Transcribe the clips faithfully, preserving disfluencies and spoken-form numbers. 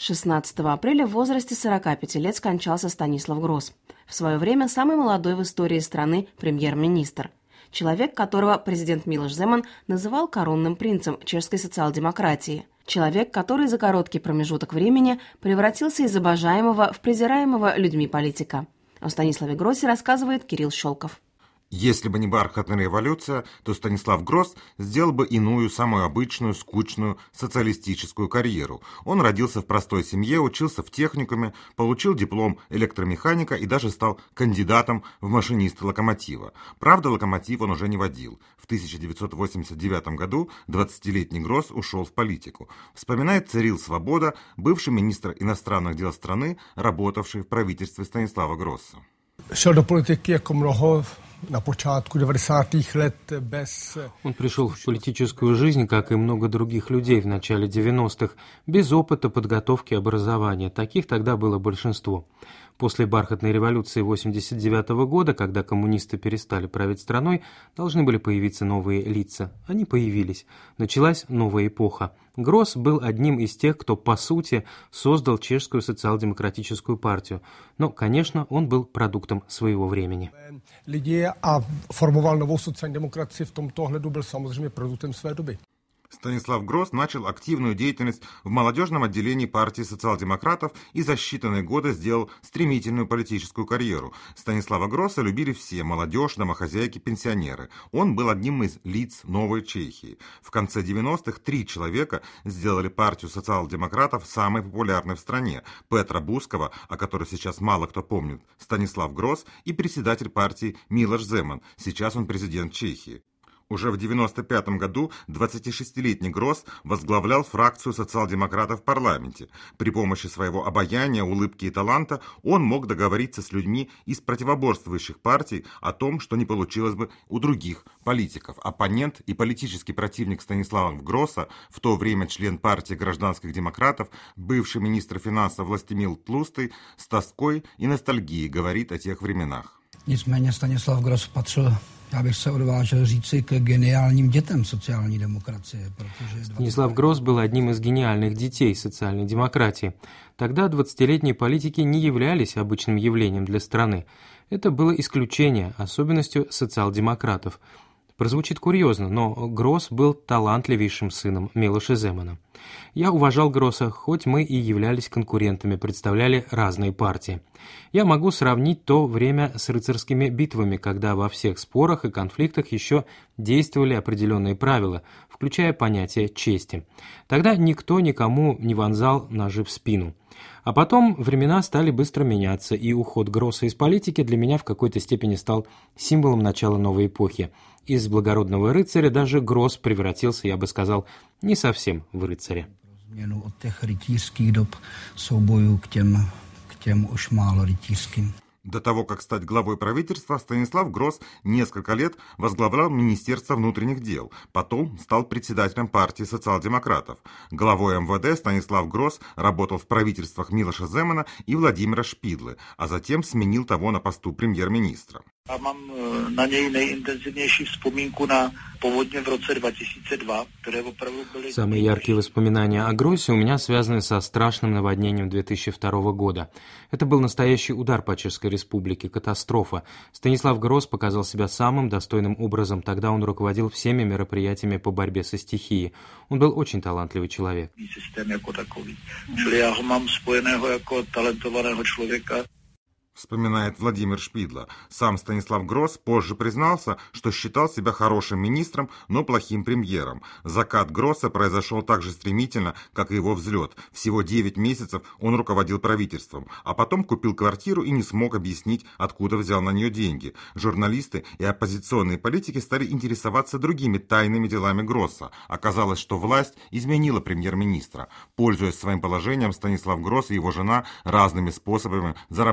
шестнадцатого апреля в возрасте сорока пяти лет скончался Станислав Грос. В свое время самый молодой в истории страны премьер-министр. Человек, которого президент Милош Земан называл коронным принцем чешской социал-демократии. Человек, который за короткий промежуток времени превратился из обожаемого в презираемого людьми политика. О Станиславе Гросе рассказывает Кирилл Щелков. Если бы не бархатная революция, то Станислав Грос сделал бы иную, самую обычную, скучную социалистическую карьеру. Он родился в простой семье, учился в техникуме, получил диплом электромеханика и даже стал кандидатом в машинисты локомотива. Правда, локомотив он уже не водил. В тысяча девятьсот восемьдесят девятом году двадцатилетний Грос ушел в политику. Вспоминает Цирил Свобода, бывший министр иностранных дел страны, работавший в правительстве Станислава Гроса. Шел до политики jako mnoho на початку девяностых лет без... Он пришел в политическую жизнь, как и много других людей в начале девяностых, без опыта, подготовки, образования. Таких тогда было большинство. После бархатной революции восемьдесят девятого года, когда коммунисты перестали править страной, должны были появиться новые лица. Они появились. Началась новая эпоха. Грос был одним из тех, кто, по сути, создал чешскую социал-демократическую партию. Но, конечно, он был продуктом своего времени. Лидí a formoval novou sociální demokracii, v tomto ohledu byl samozřejmě produktem své doby. Станислав Грос начал активную деятельность в молодежном отделении партии социал-демократов и за считанные годы сделал стремительную политическую карьеру. Станислава Гроса любили все – молодежь, домохозяйки, пенсионеры. Он был одним из лиц новой Чехии. В конце девяностых три человека сделали партию социал-демократов самой популярной в стране. Петра Бускова, о которой сейчас мало кто помнит, Станислав Грос и председатель партии Милош Земан. Сейчас он президент Чехии. Уже в девяносто пятом году двадцатишестилетний Грос возглавлял фракцию социал-демократов в парламенте. При помощи своего обаяния, улыбки и таланта он мог договориться с людьми из противоборствующих партий о том, что не получилось бы у других политиков. Оппонент и политический противник Станислава Гроса, в то время член партии гражданских демократов, бывший министр финансов Властимир Тлустый, с тоской и ностальгией говорит о тех временах. Nicméně Stanislav Gross patřil, já bych se odvážil říci, k geniálním dětem sociální demokracie. Станислав Грос был одним из гениальных детей социальной демократии. Тогда двадцатилетние политики не являлись обычным явлением для страны. Это было исключение, особенностью социал-демократов. Прозвучит курьезно, но Грос был талантливейшим сыном Милоша Земана. Я уважал Гроса, хоть мы и являлись конкурентами, представляли разные партии. Я могу сравнить то время с рыцарскими битвами, когда во всех спорах и конфликтах еще действовали определенные правила, включая понятие чести. Тогда никто никому не вонзал ножи в спину. А потом времена стали быстро меняться, и уход Гроса из политики для меня в какой-то степени стал символом начала новой эпохи. Из благородного рыцаря даже Грос превратился, я бы сказал, не совсем в рыцаря. Зměnu od těch rytířských dob soubojů k těm, k těm už málo rytířským. До того, как стать главой правительства, Станислав Грос несколько лет возглавлял Министерство внутренних дел, потом стал председателем партии социал-демократов. Главой эм вэ дэ Станислав Грос работал в правительствах Милоша Земана и Владимира Шпидлы, а затем сменил того на посту премьер-министра. A mám na něj nejintenzivnější vzpomínku na povodně v roce dva tisíce dva, které opravdu byly... Самые яркие воспоминания о Гросе у меня связаны со страшным наводнением две тысячи второго года. Это был настоящий удар по Чешской Республике, катастрофа. Станислав Грос показал себя самым достойным образом. Тогда он руководил всеми мероприятиями по борьбе со стихией. Он был очень талантливый человек. Systém jako takový. Čili já ho mám spojeného jako talentovaného člověka. Вспоминает Владимир Шпидла. Сам Станислав Грос позже признался, что считал себя хорошим министром, но плохим премьером. Закат Гроса произошел так же стремительно, как и его взлет. Всего девять месяцев он руководил правительством, а потом купил квартиру и не смог объяснить, откуда взял на нее деньги. Журналисты и оппозиционные политики стали интересоваться другими тайными делами Гроса. Оказалось, что власть изменила премьер-министра. Пользуясь своим положением, Станислав Грос и его жена разными способами зарабатывали деньги.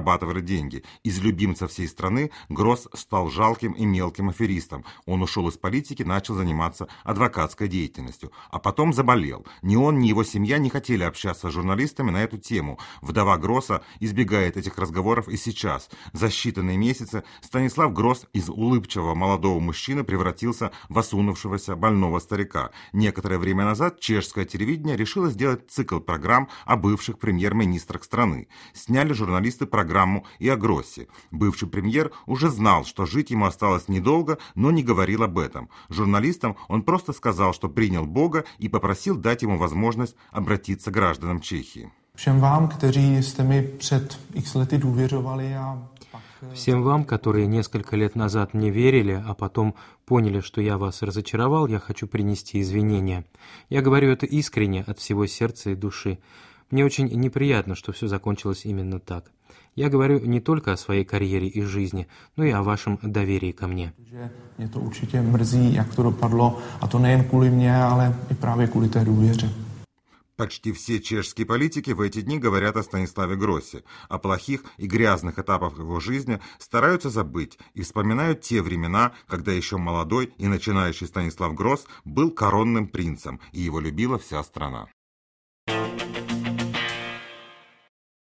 деньги. Из любимца всей страны Гросс стал жалким и мелким аферистом. Он ушел из политики, начал заниматься адвокатской деятельностью. А потом заболел. Ни он, ни его семья не хотели общаться с журналистами на эту тему. Вдова Гросса избегает этих разговоров и сейчас. За считанные месяцы Станислав Гросс из улыбчивого молодого мужчины превратился в осунувшегося больного старика. Некоторое время назад чешское телевидение решило сделать цикл программ о бывших премьер-министрах страны. Сняли журналисты программу и о Гроссе. Бывший премьер уже знал, что жить ему осталось недолго, но не говорил об этом. Журналистам он просто сказал, что принял Бога и попросил дать ему возможность обратиться к гражданам Чехии. Всем вам, kteří jste mi před x lety důvěřovali a Всем вам, которые несколько лет назад мне верили, а потом поняли, что я вас разочаровал, я хочу принести извинения. Я говорю это искренне, от всего сердца и души. Мне очень неприятно, что все закончилось именно так. Я говорю не только о своей карьере и жизни, но и о вашем доверии ко мне. Mě to určitě mrzí, jak to dopadlo, a to nejen kvůli mě, ale i právě kvůli té důvěře. Почти все чешские политики в эти дни говорят о Станиславе Гроссе. О плохих и грязных этапах его жизни стараются забыть и вспоминают те времена, когда еще молодой и начинающий Станислав Гросс был коронным принцем, и его любила вся страна.